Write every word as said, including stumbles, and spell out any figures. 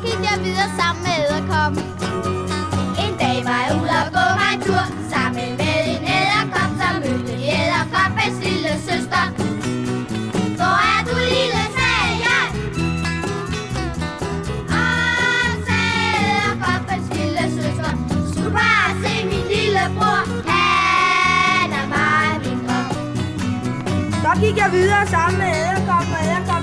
gik jeg videre sammen med edderkoppen. En dag var jeg ude og gå mig en tur sammen med en edderkop, så mødte de edderkoppens lille søster. Hvor er du, lille, sagde jeg. Og sagde edderkoppens lille søster, skulle du bare se min lille bror, han er meget mindre. Så gik jeg videre sammen med edderkoppen, og edderkoppen